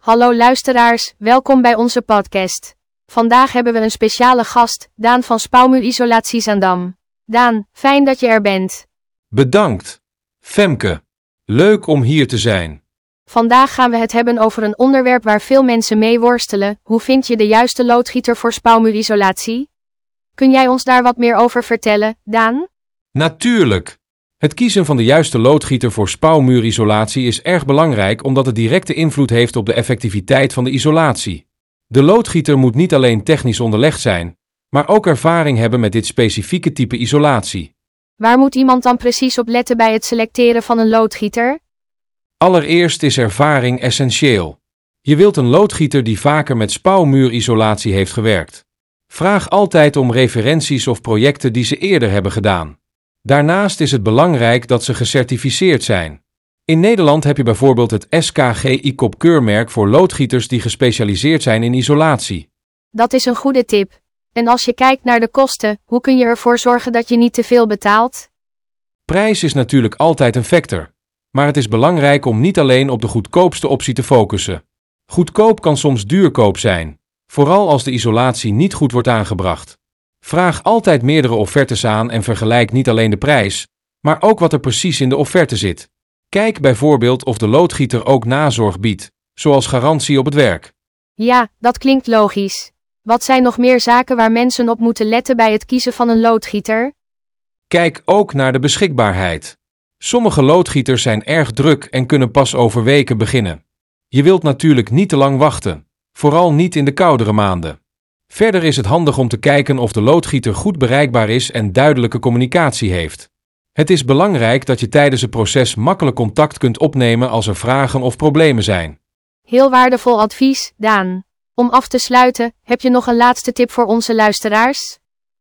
Hallo luisteraars, welkom bij onze podcast. Vandaag hebben we een speciale gast, Daan van Spouwmuurisolatie Zaandam. Daan, fijn dat je er bent. Bedankt, Femke. Leuk om hier te zijn. Vandaag gaan we het hebben over een onderwerp waar veel mensen mee worstelen. Hoe vind je de juiste loodgieter voor spouwmuurisolatie? Kun jij ons daar wat meer over vertellen, Daan? Natuurlijk. Het kiezen van de juiste loodgieter voor spouwmuurisolatie is erg belangrijk omdat het directe invloed heeft op de effectiviteit van de isolatie. De loodgieter moet niet alleen technisch onderlegd zijn, maar ook ervaring hebben met dit specifieke type isolatie. Waar moet iemand dan precies op letten bij het selecteren van een loodgieter? Allereerst is ervaring essentieel. Je wilt een loodgieter die vaker met spouwmuurisolatie heeft gewerkt. Vraag altijd om referenties of projecten die ze eerder hebben gedaan. Daarnaast is het belangrijk dat ze gecertificeerd zijn. In Nederland heb je bijvoorbeeld het SKG-ICOP-keurmerk voor loodgieters die gespecialiseerd zijn in isolatie. Dat is een goede tip. En als je kijkt naar de kosten, hoe kun je ervoor zorgen dat je niet te veel betaalt? Prijs is natuurlijk altijd een factor, maar het is belangrijk om niet alleen op de goedkoopste optie te focussen. Goedkoop kan soms duurkoop zijn, vooral als de isolatie niet goed wordt aangebracht. Vraag altijd meerdere offertes aan en vergelijk niet alleen de prijs, maar ook wat er precies in de offerte zit. Kijk bijvoorbeeld of de loodgieter ook nazorg biedt, zoals garantie op het werk. Ja, dat klinkt logisch. Wat zijn nog meer zaken waar mensen op moeten letten bij het kiezen van een loodgieter? Kijk ook naar de beschikbaarheid. Sommige loodgieters zijn erg druk en kunnen pas over weken beginnen. Je wilt natuurlijk niet te lang wachten, vooral niet in de koudere maanden. Verder is het handig om te kijken of de loodgieter goed bereikbaar is en duidelijke communicatie heeft. Het is belangrijk dat je tijdens het proces makkelijk contact kunt opnemen als er vragen of problemen zijn. Heel waardevol advies, Daan. Om af te sluiten, heb je nog een laatste tip voor onze luisteraars?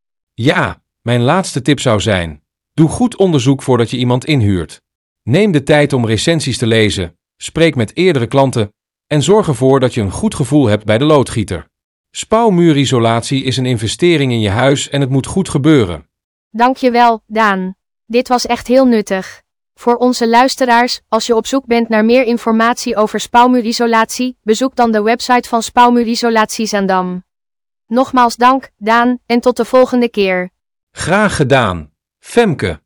Ja, mijn laatste tip zou zijn: doe goed onderzoek voordat je iemand inhuurt. Neem de tijd om recensies te lezen, spreek met eerdere klanten en zorg ervoor dat je een goed gevoel hebt bij de loodgieter. Spouwmuurisolatie is een investering in je huis en het moet goed gebeuren. Dankjewel, Daan. Dit was echt heel nuttig. Voor onze luisteraars, als je op zoek bent naar meer informatie over spouwmuurisolatie, bezoek dan de website van Spouwmuurisolatie Zaandam. Nogmaals dank, Daan, en tot de volgende keer. Graag gedaan, Femke.